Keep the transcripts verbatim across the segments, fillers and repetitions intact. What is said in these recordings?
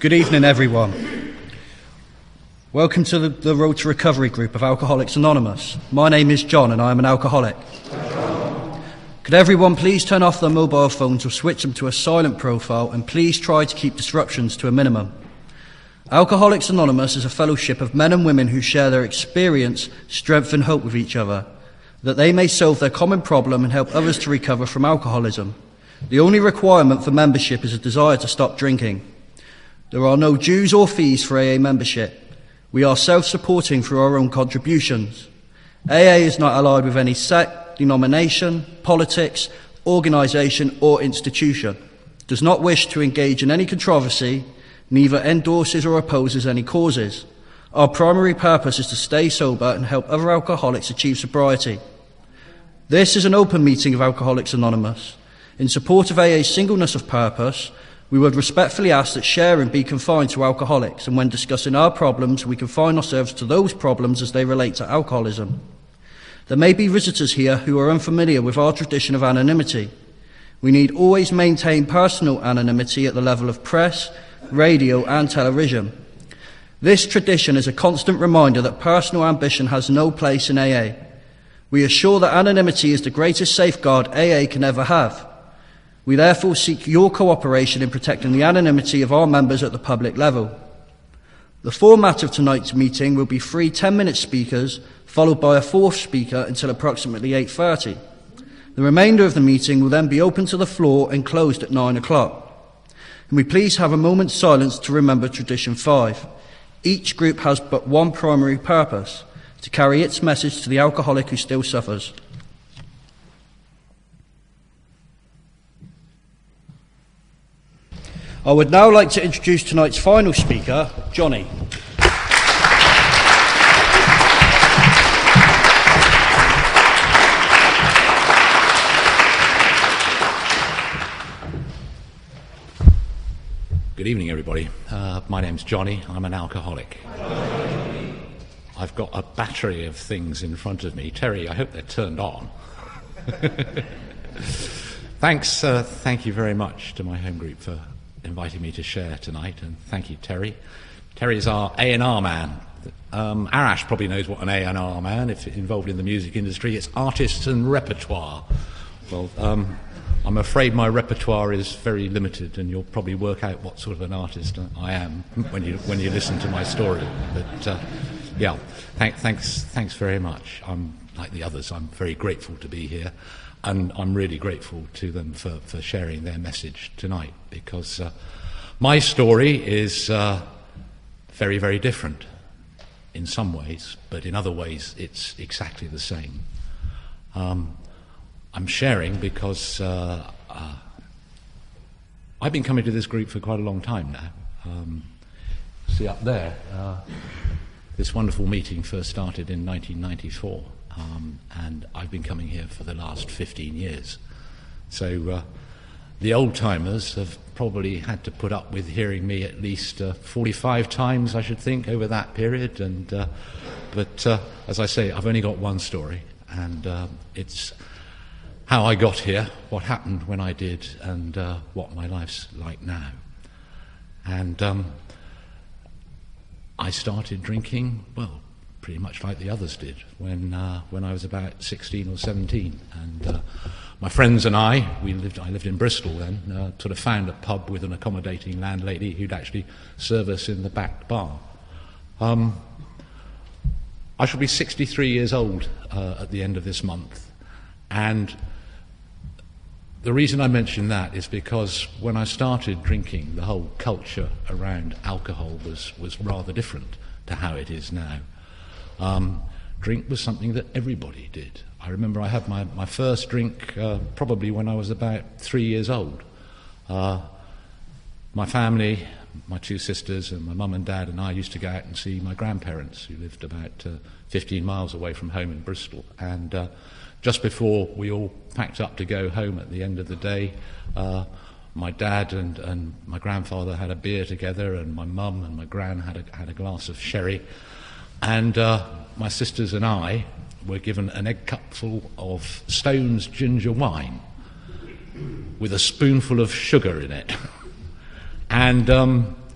Good evening, everyone. Welcome to the, the Road to Recovery group of Alcoholics Anonymous. My name is John and I am an alcoholic. Could everyone please turn off their mobile phones or switch them to a silent profile, and please try to keep disruptions to a minimum. Alcoholics Anonymous is a fellowship of men and women who share their experience, strength and hope with each other, that they may solve their common problem and help others to recover from alcoholism. The only requirement for membership is a desire to stop drinking. There are no dues or fees for A A membership. We are self-supporting through our own contributions. A A is not allied with any sect, denomination, politics, organisation or institution, does not wish to engage in any controversy, neither endorses or opposes any causes. Our primary purpose is to stay sober and help other alcoholics achieve sobriety. This is an open meeting of Alcoholics Anonymous. In support of A A's singleness of purpose, we would respectfully ask that sharing be confined to alcoholics, and when discussing our problems, we confine ourselves to those problems as they relate to alcoholism. There may be visitors here who are unfamiliar with our tradition of anonymity. We need always maintain personal anonymity at the level of press, radio and television. This tradition is a constant reminder that personal ambition has no place in A A. We assure that anonymity is the greatest safeguard A A can ever have. We therefore seek your cooperation in protecting the anonymity of our members at the public level. The format of tonight's meeting will be three ten-minute speakers, followed by a fourth speaker until approximately eight thirty. The remainder of the meeting will then be open to the floor and closed at nine o'clock. And we please have a moment's silence to remember Tradition five. Each group has but one primary purpose: to carry its message to the alcoholic who still suffers. I would now like to introduce tonight's final speaker, Johnny. Good evening, everybody. Uh, my name's Johnny. I'm an alcoholic. I've got a battery of things in front of me. Terry, I hope they're turned on. Thanks, uh, thank you very much to my home group for inviting me to share tonight, and thank you, Terry. Terry's our A and R man. Um, Arash probably knows what an A and R man, if involved in the music industry. It's artists and repertoire. Well, um, I'm afraid my repertoire is very limited, and you'll probably work out what sort of an artist I am when you when you listen to my story. But uh, yeah, thank, thanks, thanks very much. I'm like the others. I'm very grateful to be here, and I'm really grateful to them for, for sharing their message tonight, because uh, my story is uh, very, very different in some ways, but in other ways it's exactly the same. Um, I'm sharing because uh, uh, I've been coming to this group for quite a long time now. Um, see up there, uh, this wonderful meeting first started in nineteen ninety-four. Um, and I've been coming here for the last fifteen years. So uh, the old-timers have probably had to put up with hearing me at least uh, forty-five times, I should think, over that period. And uh, But uh, as I say, I've only got one story, and uh, it's how I got here, what happened when I did, and uh, what my life's like now. And um, I started drinking, well, pretty much like the others did, when uh, when I was about sixteen or seventeen, and uh, my friends and I, we lived. I lived in Bristol then. Uh, sort of found a pub with an accommodating landlady who'd actually serve us in the back bar. Um, I shall be sixty-three years old uh, at the end of this month, and the reason I mention that is because when I started drinking, the whole culture around alcohol was was rather different to how it is now. Um, drink was something that everybody did. I remember I had my, my first drink uh, probably when I was about three years old. Uh, my family, my two sisters and my mum and dad and I used to go out and see my grandparents, who lived about uh, fifteen miles away from home in Bristol. And uh, just before we all packed up to go home at the end of the day, uh, my dad and, and my grandfather had a beer together, and my mum and my gran had a, had a glass of sherry. And uh, my sisters and I were given an egg cupful of Stone's ginger wine with a spoonful of sugar in it. And um,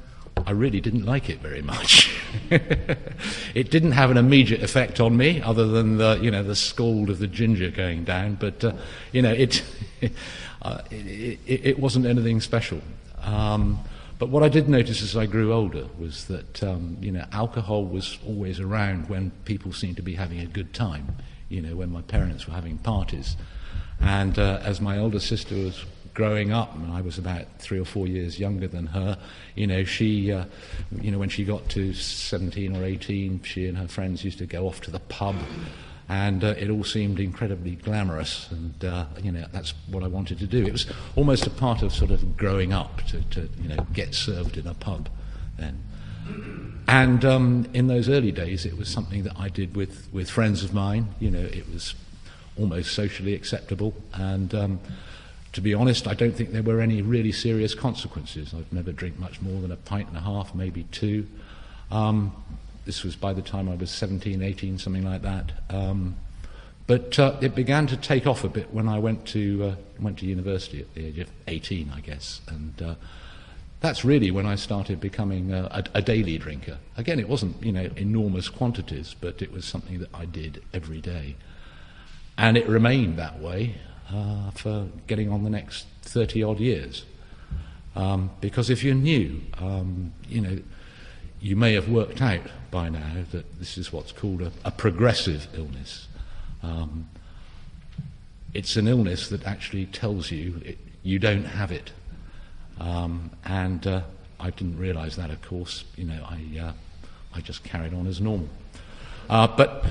I really didn't like it very much. It didn't have an immediate effect on me, other than the, you know, the scald of the ginger going down. But uh, you know, it uh, it, it it wasn't anything special. Um, but what I did notice as I grew older was that um, you know, alcohol was always around when people seemed to be having a good time. You know, when my parents were having parties, and uh, as my older sister was growing up, and I was about three or four years younger than her, you know, she, uh, you know, when she got to seventeen or eighteen, she and her friends used to go off to the pub, and uh, it all seemed incredibly glamorous, and, uh, you know, that's what I wanted to do. It was almost a part of sort of growing up to, to you know, get served in a pub then. And um, in those early days, it was something that I did with, with friends of mine. You know, it was almost socially acceptable, and um, to be honest, I don't think there were any really serious consequences. I've never drank much more than a pint and a half, maybe two. Um, this was by the time I was seventeen, eighteen, something like that. Um, but uh, it began to take off a bit when I went to uh, went to university at the age of eighteen, I guess. And uh, that's really when I started becoming a, a, a daily drinker. Again, it wasn't, you know, enormous quantities, but it was something that I did every day. And it remained that way Uh, for getting on the next thirty-odd years. Um, because if you're new, um, you know, you may have worked out by now that this is what's called a, a progressive illness. Um, it's an illness that actually tells you it, you don't have it. Um, and uh, I didn't realise that, of course. You know, I, uh, I just carried on as normal. Uh, but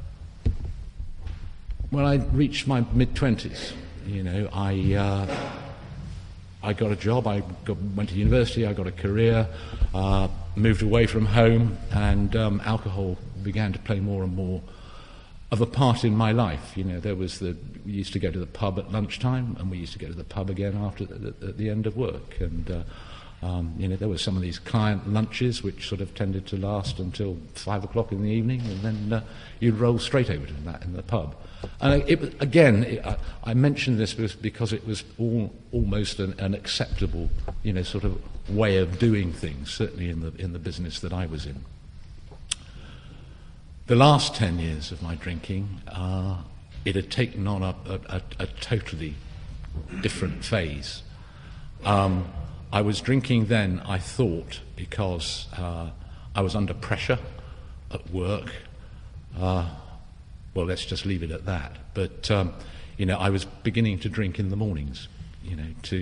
when I reached my mid-twenties, you know, I uh, I got a job, I got, went to university, I got a career, uh, moved away from home, and um, alcohol began to play more and more of a part in my life. You know, there was the, we used to go to the pub at lunchtime, and we used to go to the pub again after the, the, at the end of work. And uh, um, you know, there were some of these client lunches which sort of tended to last until five o'clock in the evening, and then uh, you'd roll straight over to that in the pub. And it, again, it, I, I mentioned this because it was all, almost an, an acceptable, you know, sort of way of doing things, certainly in the in the business that I was in. The last ten years of my drinking, uh, it had taken on a, a, a totally different phase. Um, I was drinking then, I thought, because uh, I was under pressure at work. Uh, Well, let's just leave it at that. But, um, you know, I was beginning to drink in the mornings, you know, to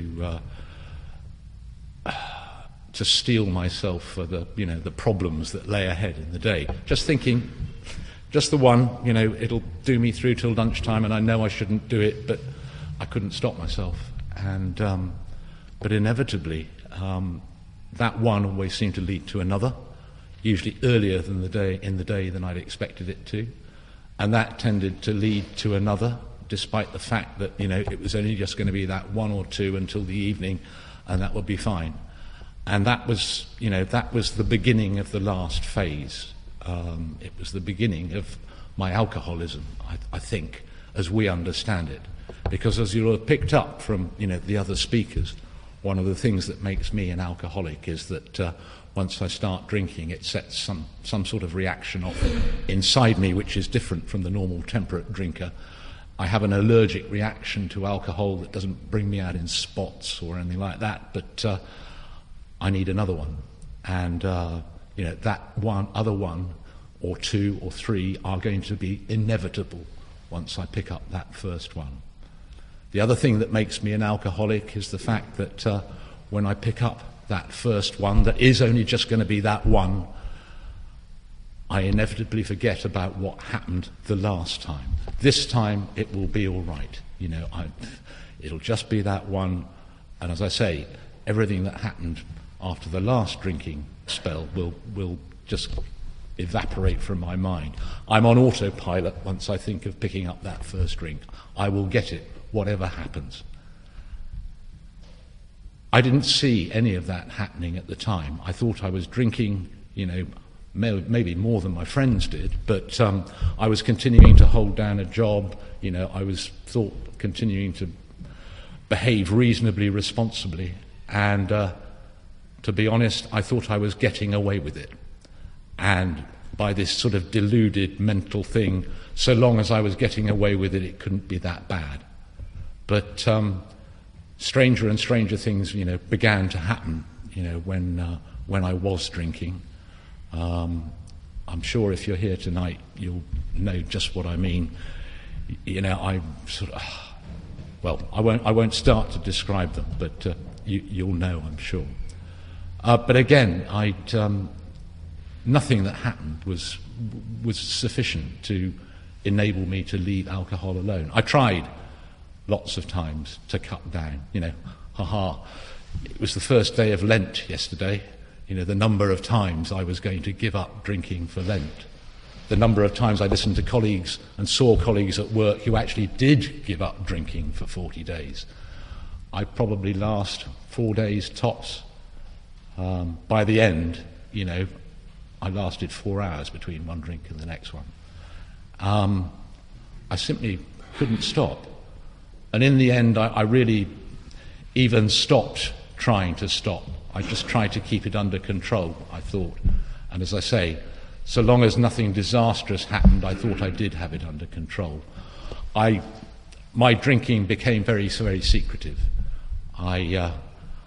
uh, to steel myself for the, you know, the problems that lay ahead in the day. Just thinking, just the one, you know, it'll do me through till lunchtime, and I know I shouldn't do it, but I couldn't stop myself. And um, but inevitably, um, that one always seemed to lead to another, usually earlier than the day in the day than I'd expected it to. And that tended to lead to another, despite the fact that, you know, it was only just going to be that one or two until the evening, and that would be fine. And that was, you know, that was the beginning of the last phase. Um, it was the beginning of my alcoholism, I, I think, as we understand it. Because as you'll have picked up from, you know, the other speakers, one of the things that makes me an alcoholic is that uh, once I start drinking, it sets some, some sort of reaction off inside me, which is different from the normal temperate drinker. I have an allergic reaction to alcohol that doesn't bring me out in spots or anything like that, but uh, I need another one. And, uh, you know, that one, other one, or two or three are going to be inevitable once I pick up that first one. The other thing that makes me an alcoholic is the fact that uh, when I pick up that first one, that is only just going to be that one, I inevitably forget about what happened the last time. This time it will be all right. You know, I, it'll just be that one. And as I say, everything that happened after the last drinking spell will, will just evaporate from my mind. I'm on autopilot once I think of picking up that first drink. I will get it, whatever happens. I didn't see any of that happening at the time. I thought I was drinking, you know, may, maybe more than my friends did, but um, I was continuing to hold down a job. You know, I was thought continuing to behave reasonably responsibly, and uh, to be honest, I thought I was getting away with it. And by this sort of deluded mental thing, so long as I was getting away with it, it couldn't be that bad. But um, stranger and stranger things, you know, began to happen, you know, when uh, when I was drinking. Um, I'm sure if you're here tonight, you'll know just what I mean. You know, I sort of, well, I won't I won't start to describe them, but uh, you, you'll know, I'm sure. Uh, but again, I'd. Um, Nothing that happened was was sufficient to enable me to leave alcohol alone. I tried lots of times to cut down. You know, haha, it was the first day of Lent yesterday. You know, the number of times I was going to give up drinking for Lent. The number of times I listened to colleagues and saw colleagues at work who actually did give up drinking for forty days. I probably last four days tops. Um, by the end, you know, I lasted four hours between one drink and the next one. Um, I simply couldn't stop. And in the end, I, I really even stopped trying to stop. I just tried to keep it under control, I thought. And as I say, so long as nothing disastrous happened, I thought I did have it under control. I, my drinking became very, very secretive. I... Uh,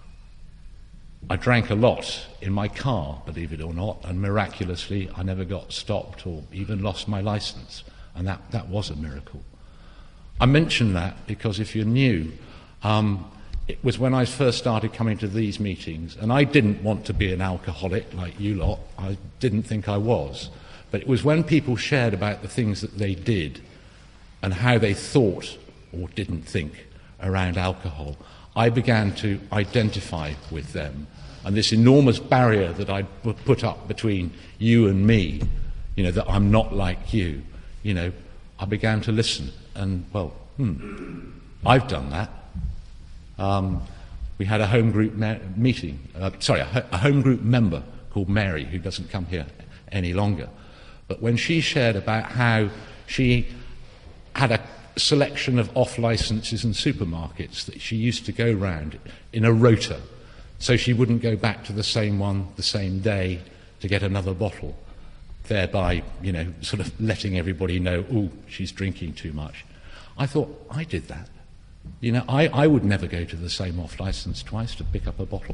I drank a lot in my car, believe it or not, and miraculously I never got stopped or even lost my license, and that, that was a miracle. I mention that because if you're new, um, it was when I first started coming to these meetings, and I didn't want to be an alcoholic like you lot, I didn't think I was, but it was when people shared about the things that they did and how they thought or didn't think around alcohol, I began to identify with them. And this enormous barrier that I'd put up between you and me, you know, that I'm not like you, you know, I began to listen. And, well, hmm, I've done that. Um, we had a home group me- meeting, uh, sorry, a, ho- a home group member called Mary, who doesn't come here any longer. But when she shared about how she had a selection of off-licences and supermarkets that she used to go round in a rota, so she wouldn't go back to the same one the same day to get another bottle, thereby, you know, sort of letting everybody know, oh, she's drinking too much. I thought, I did that. You know, I, I would never go to the same off-licence twice to pick up a bottle.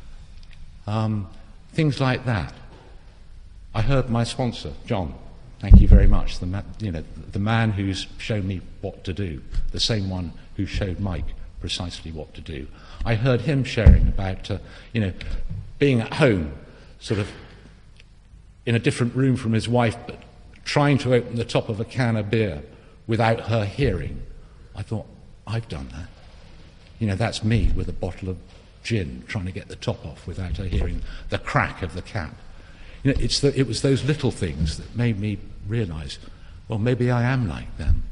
Um, things like that. I heard my sponsor, John, thank you very much, the, ma- you know, the man who's shown me what to do, the same one who showed Mike precisely what to do. I heard him sharing about, uh, you know, being at home, sort of in a different room from his wife, but trying to open the top of a can of beer without her hearing. I thought, I've done that. You know, that's me with a bottle of gin, trying to get the top off without her hearing the crack of the cap. You know, it's the, it was those little things that made me realise, well, maybe I am like them.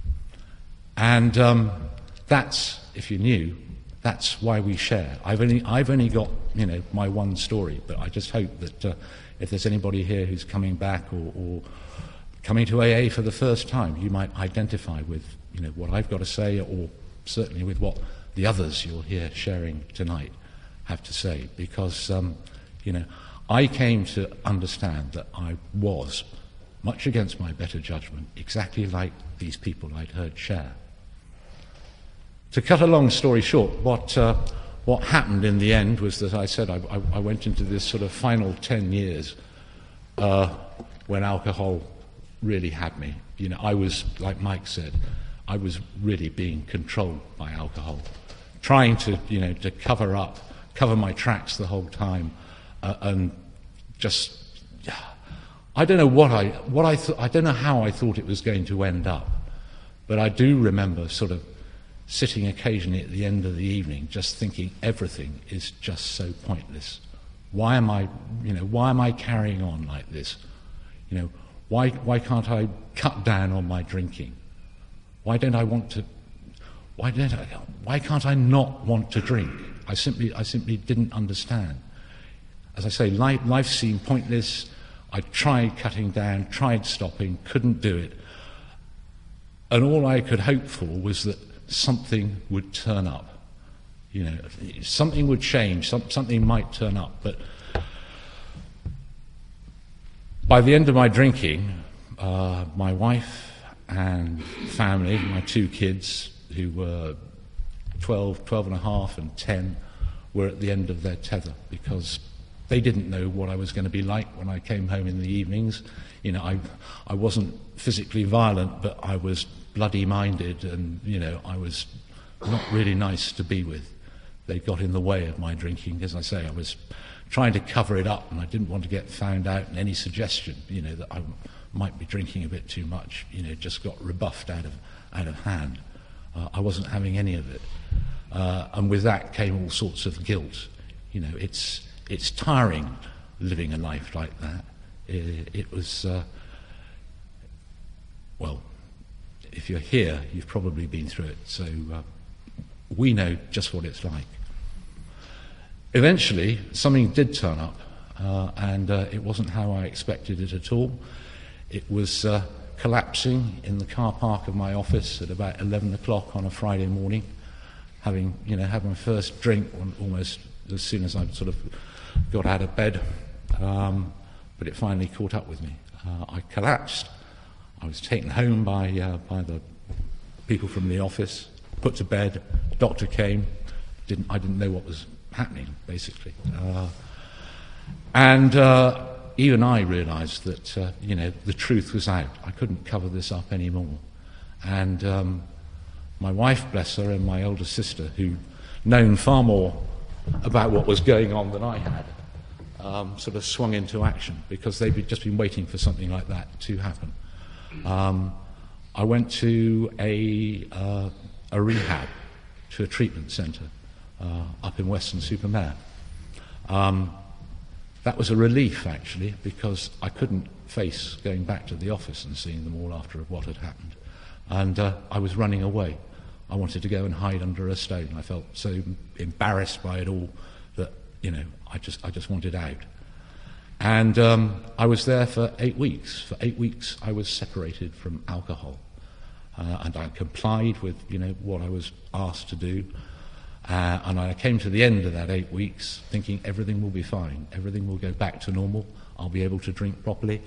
And um, that's, if you're new, that's why we share. I've only, I've only got, you know, my one story, but I just hope that uh, if there's anybody here who's coming back or, or coming to A A for the first time, you might identify with, you know, what I've got to say, or certainly with what the others you'll hear sharing tonight have to say, because, um, you know, I came to understand that I was, much against my better judgment, exactly like these people I'd heard share. To cut a long story short, what uh, what happened in the end was that I said I, I, I went into this sort of final ten years uh, when alcohol really had me. You know, I was, like Mike said, I was really being controlled by alcohol, trying to, you know, to cover up, cover my tracks the whole time, uh, and just, I don't know what I, what I, th- I don't know how I thought it was going to end up, but I do remember sort of sitting occasionally at the end of the evening just thinking everything is just so pointless. Why am I, you know, why am I carrying on like this? You know, why, why can't I cut down on my drinking? Why don't I want to, why don't I, why can't I not want to drink? I simply, I simply didn't understand. As I say, life, life seemed pointless. I tried cutting down, tried stopping, couldn't do it. And all I could hope for was that something would turn up. You know, something would change, some, something might turn up. But by the end of my drinking, uh, my wife and family, my two kids, who were twelve, twelve and a half and ten, were at the end of their tether, because they didn't know what I was going to be like when I came home in the evenings. You know, I, I wasn't physically violent, but I was bloody-minded, and, you know, I was not really nice to be with. They got in the way of my drinking. As I say, I was trying to cover it up, and I didn't want to get found out, and any suggestion, you know, that I might be drinking a bit too much, you know, just got rebuffed out of, out of hand. Uh, I wasn't having any of it. Uh, and with that came all sorts of guilt. You know, it's, it's tiring living a life like that. It, it was, uh, well, if you're here, you've probably been through it, so uh, we know just what it's like. Eventually, something did turn up, uh, and uh, it wasn't how I expected it at all. It was uh, collapsing in the car park of my office at about eleven o'clock on a Friday morning, having, you know, had my first drink almost as soon as I sort of got out of bed, um, but it finally caught up with me. Uh, I collapsed. I was taken home by uh, by the people from the office, put to bed. Doctor came. Didn't I didn't know what was happening, basically, uh, and uh, even I realised that uh, you know, the truth was out. I couldn't cover this up anymore, and um, my wife, bless her, and my older sister, who'd known far more about what was going on than I had, um, sort of swung into action, because they'd just been waiting for something like that to happen. Um, I went to a, uh, a rehab, to a treatment centre uh, up in Weston-super-Mare. Um, that was a relief, actually, because I couldn't face going back to the office and seeing them all after what had happened. And uh, I was running away. I wanted to go and hide under a stone. I felt so embarrassed by it all that, you know, I just, I just wanted out. And um, I was there for eight weeks. For eight weeks, I was separated from alcohol, uh, and I complied with, you know, what I was asked to do. Uh, and I came to the end of that eight weeks, thinking everything will be fine. Everything will go back to normal. I'll be able to drink properly.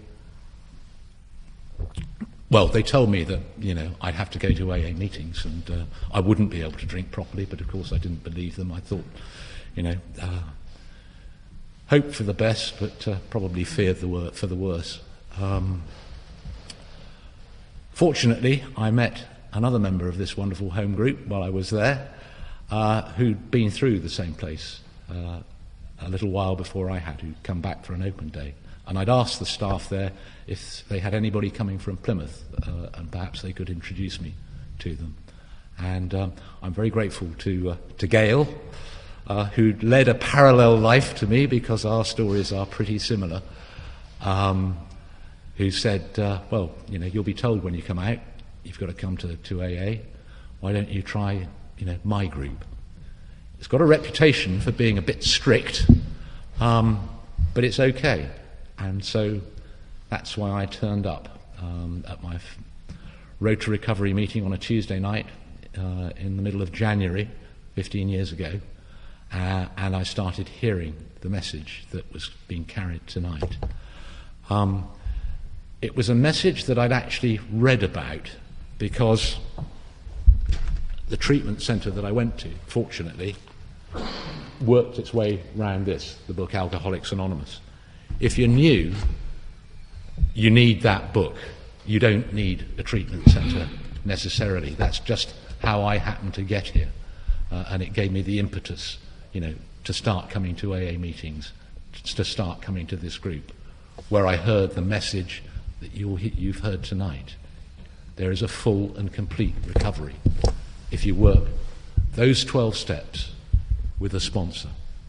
Well, they told me that, you know, I'd have to go to A A meetings, and uh, I wouldn't be able to drink properly. But of course, I didn't believe them. I thought, you know. Uh, Hoped for the best, but uh, probably feared the wor- for the worse. Um, fortunately, I met another member of this wonderful home group while I was there, uh, who'd been through the same place uh, a little while before I had, who'd come back for an open day. And I'd asked the staff there if they had anybody coming from Plymouth, uh, and perhaps they could introduce me to them. And um, I'm very grateful to uh, to Gail, Uh, who led a parallel life to me, because our stories are pretty similar, um, who said, uh, well, you know, you'll be told when you come out, you've got to come to, to A A. Why don't you try, you know, my group? It's got a reputation for being a bit strict, um, but it's okay. And so that's why I turned up um, at my f- Road to Recovery meeting on a Tuesday night uh, in the middle of January, fifteen years ago. Uh, and I started hearing the message that was being carried tonight. Um, it was a message that I'd actually read about, because the treatment centre that I went to, fortunately, worked its way round this, the book Alcoholics Anonymous. If you're new, you need that book. You don't need a treatment centre necessarily. That's just how I happened to get here, uh, and it gave me the impetus, you know, to start coming to A A meetings, to start coming to this group, where I heard the message that you'll, you've heard tonight. There is a full and complete recovery if you work those twelve steps with a sponsor.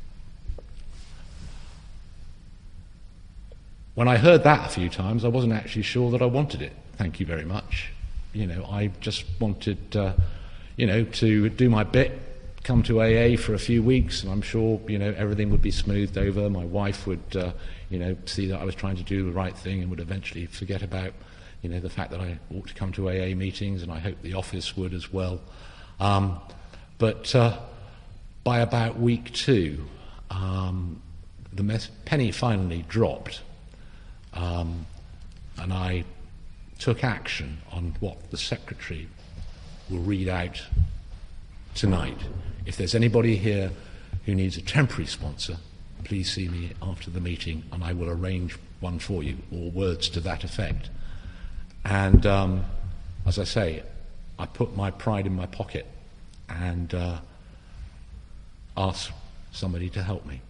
When I heard that a few times, I wasn't actually sure that I wanted it. Thank you very much. You know, I just wanted, uh, you know, to do my bit, come to A A for a few weeks, and I'm sure, you know, everything would be smoothed over. My wife would, uh, you know, see that I was trying to do the right thing, and would eventually forget about, you know, the fact that I ought to come to A A meetings, and I hope the office would as well. Um, but uh, by about week two, um, the mes- penny finally dropped, um, and I took action on what the secretary will read out tonight. If there's anybody here who needs a temporary sponsor, please see me after the meeting and I will arrange one for you, or words to that effect. And um, as I say, I put my pride in my pocket and uh, asked somebody to help me.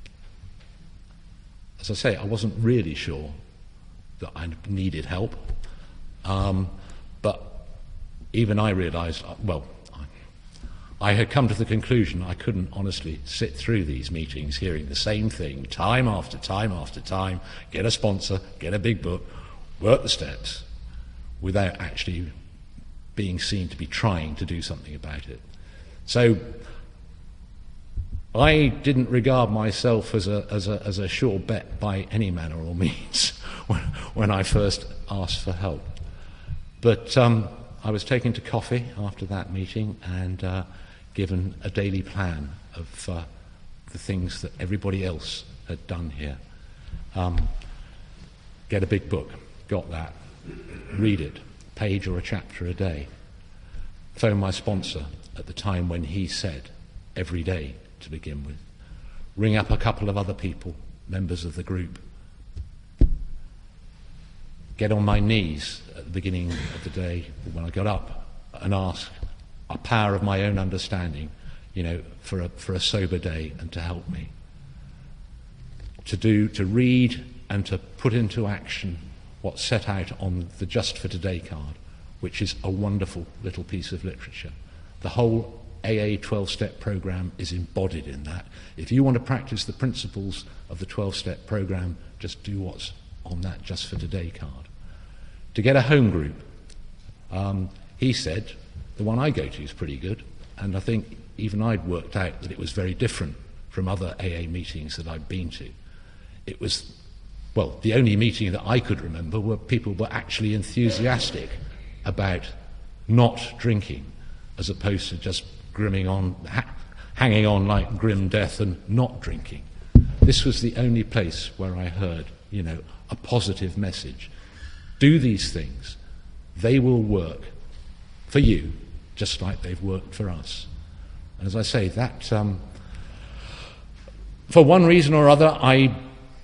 As I say, I wasn't really sure that I needed help, um, but even I realised, well, I had come to the conclusion I couldn't honestly sit through these meetings hearing the same thing time after time after time, get a sponsor, get a big book, work the steps, without actually being seen to be trying to do something about it. So I didn't regard myself as a, as a, as a sure bet by any manner or means when, when I first asked for help. But um, I was taken to coffee after that meeting and uh, given a daily plan of uh, the things that everybody else had done here. Um, get a big book, got that, read it, page or a chapter a day. Phone my sponsor at the time when he said every day to begin with. Ring up a couple of other people, members of the group. Get on my knees at the beginning of the day when I got up and ask a power of my own understanding, you know, for a, for a sober day and to help me. To do, to read and to put into action what's set out on the Just for Today card, which is a wonderful little piece of literature. The whole A A twelve-step program is embodied in that. If you want to practice the principles of the twelve-step program, just do what's on that Just for Today card. To get a home group, um, he said, the one I go to is pretty good, and I think even I'd worked out that it was very different from other A A meetings that I'd been to. It was, well, the only meeting that I could remember where people were actually enthusiastic about not drinking, as opposed to just grimming on, ha- hanging on like grim death and not drinking. This was the only place where I heard, you know, a positive message. Do these things. They will work for you, just like they've worked for us. And as I say, that, um, for one reason or other, I,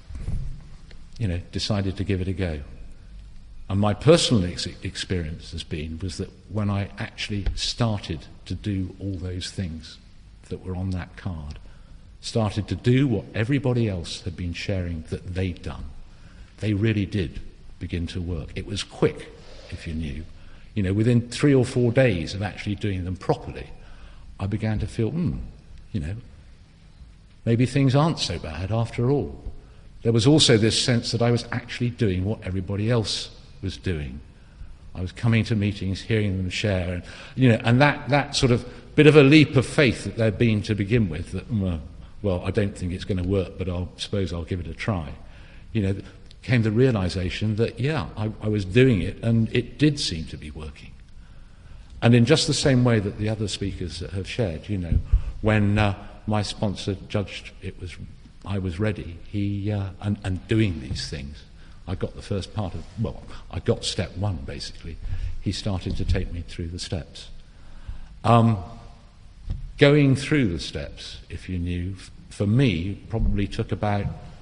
you know, decided to give it a go. And my personal ex- experience has been, was that when I actually started to do all those things that were on that card, started to do what everybody else had been sharing that they'd done, they really did begin to work. It was quick, if you knew. You know, within three or four days of actually doing them properly, I began to feel, hmm, you know, maybe things aren't so bad after all. There was also this sense that I was actually doing what everybody else was doing. I was coming to meetings, hearing them share, and, you know, and that, that sort of bit of a leap of faith that there'd been to begin with, that, well, well I don't think it's going to work, but I suppose I'll give it a try. You know, came the realization that, yeah, I, I was doing it, and it did seem to be working. And in just the same way that the other speakers have shared, you know, when uh, my sponsor judged it was, I was ready, he uh, and, and doing these things, I got the first part of, well, I got step one, basically. He started to take me through the steps. Um, going through the steps, if you knew, for me, probably took about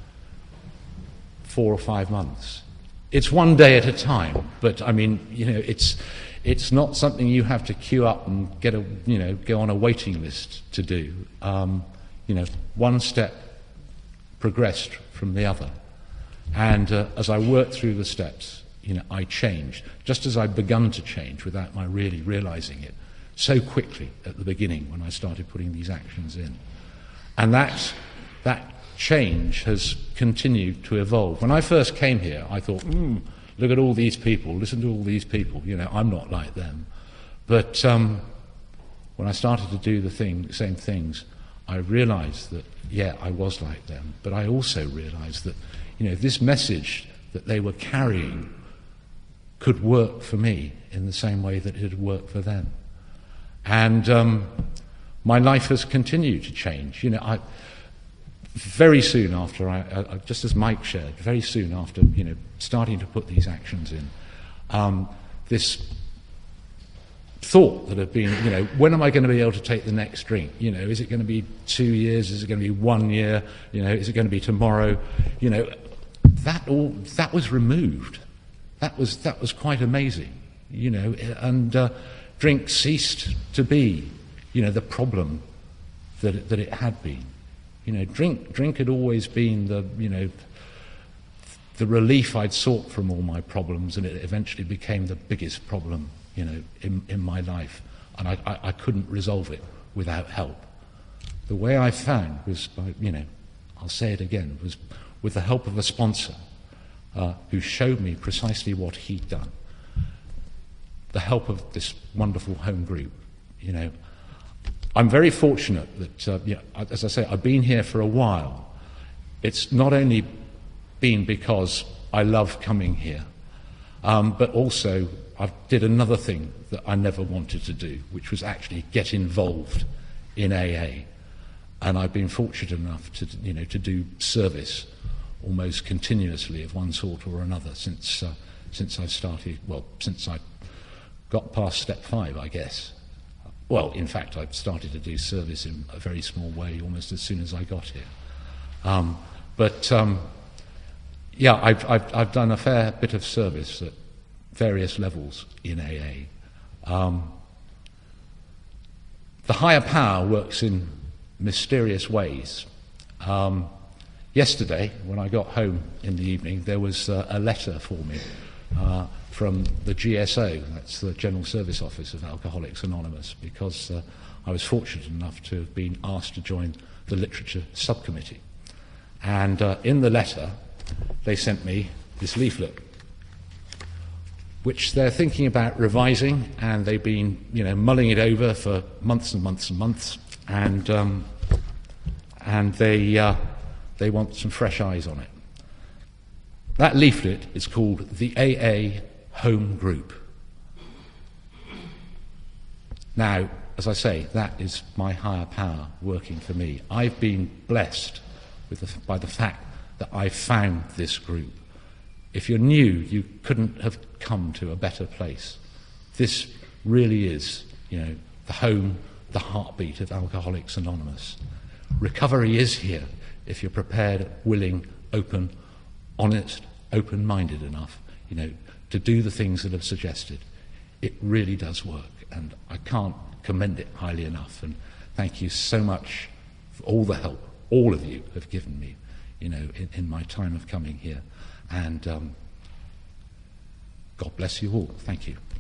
four or five months. It's one day at a time, but I mean, you know, it's it's not something you have to queue up and get a, you know, go on a waiting list to do. Um, you know, one step progressed from the other, and uh, as I worked through the steps, you know, I changed, just as I'd begun to change without my really realizing it, so quickly at the beginning when I started putting these actions in, and that that. change has continued to evolve. When I first came here, I thought, mm, look at all these people, listen to all these people, you know, I'm not like them. But um, when I started to do the thing, same things, I realized that, yeah, I was like them. But I also realized that, you know, this message that they were carrying could work for me in the same way that it had worked for them. And um, my life has continued to change. You know, I, very soon after, I, I, just as Mike shared, very soon after, you know, starting to put these actions in, um, this thought that had been, you know, when am I going to be able to take the next drink? You know, is it going to be two years? Is it going to be one year? You know, is it going to be tomorrow? You know, that all that was removed. That was that was quite amazing. You know, and uh, drink ceased to be, you know, the problem that it, that it had been. You know, drink drink had always been the, you know, the relief I'd sought from all my problems, and it eventually became the biggest problem, you know, in, in my life, and I, I, I couldn't resolve it without help. The way I found was by, you know, I'll say it again, was with the help of a sponsor uh, who showed me precisely what he'd done. The help of this wonderful home group, you know. I'm very fortunate that, uh, you know, as I say, I've been here for a while. It's not only been because I love coming here, um, but also I did another thing that I never wanted to do, which was actually get involved in A A. And I've been fortunate enough to, you know, to do service almost continuously of one sort or another since uh, since I started. Well, since I got past step five, I guess. Well, in fact, I started to do service in a very small way almost as soon as I got here. Um, but um, yeah, I've, I've I've done a fair bit of service at various levels in A A. Um, the higher power works in mysterious ways. Um, yesterday, when I got home in the evening, there was uh, a letter for me uh, from the G S O, that's the General Service Office of Alcoholics Anonymous, because uh, I was fortunate enough to have been asked to join the literature subcommittee. And uh, in the letter, they sent me this leaflet, which they're thinking about revising, and they've been, you know, mulling it over for months and months and months, and um, and they uh, they want some fresh eyes on it. That leaflet is called the A A Home Group. Now, as I say, that is my higher power working for me. I've been blessed with the, by the fact that I found this group. If you're new, you couldn't have come to a better place. This really is, you know, the home, the heartbeat of Alcoholics Anonymous. Recovery is here if you're prepared, willing, open, honest, open-minded enough, you know, to do the things that are suggested. It really does work, and I can't commend it highly enough. And thank you so much for all the help all of you have given me, you know, in, in my time of coming here. And um, God bless you all. Thank you.